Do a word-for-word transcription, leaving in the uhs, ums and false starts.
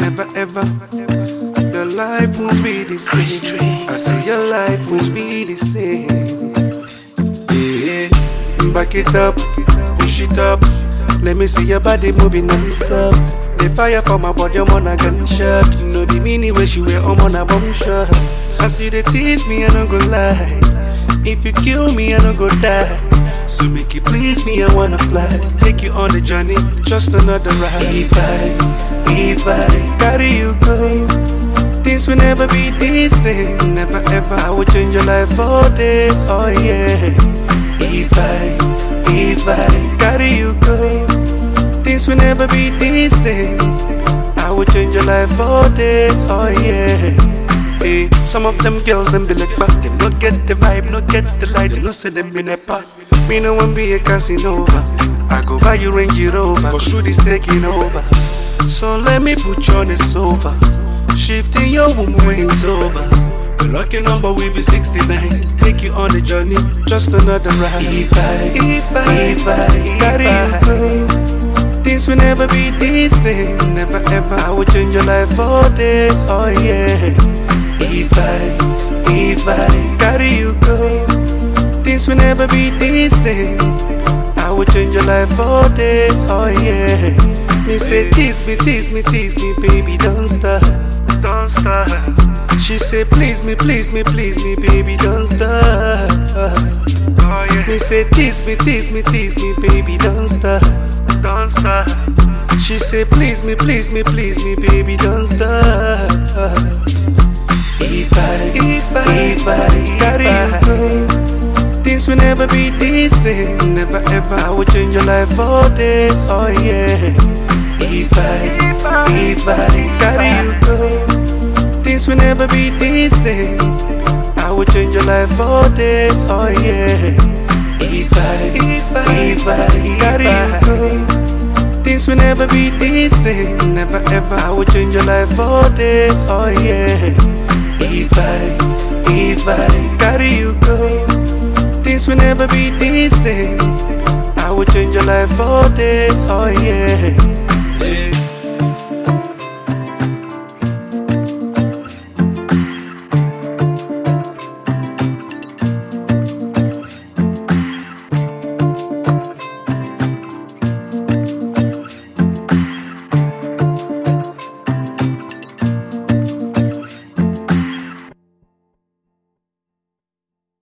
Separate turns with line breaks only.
never ever. Your life won't be the same. I say your life won't be the same. Yeah, back it up, push it up. Let me see your body moving non-stop. The fire for my body, I'm on a gunshot. No be mini where she wear, I'm on a bomb shot. I see they tease me, I don't go lie. If you kill me, I don't go die. So make it please me, I wanna fly. Take you on the journey, just another ride. If I, if I carry you go, things will never be the same. Never ever, I will change your life for this, oh yeah. If I, if I carry you go, things will never be the same. I will change your life for this, oh yeah. Hey, some of them girls, them be like, but they no get the vibe, no get the light, they no say them in a part. Me no one be a Casanova. I go buy you Range Rover, cause shoot is taking over. So let me put you on the sofa, shifting your womb when it's over. The lucky number will be sixty-nine. Take you on the journey, just another ride. If I, if I, if I carry you go, things will never be the same. Never ever, I will change your life for this, oh yeah. If I, if I carry you go, things will never be the same. I will change your life for this, oh yeah. Me say tease me, tease me, tease me, baby, don't stop, don't stop. She say please me, please me, please me, baby, don't stop. Oh, yeah. Me say tease me, tease me, tease me, baby, don't stop, don't stop. She say please me, please me, please me, baby, don't stop. If I, if I, if I carry you go, things will never be the same. Never ever, I will change your life for this, oh yeah. If I, if I carry you go, things will never be the same. I will change your life for this, oh yeah. If I, if I, if I carry you go, things will never be the same. Never ever, I will change your life for this, oh yeah. If I, if I carry you go, things will never be the same. I will change your life for this, oh yeah.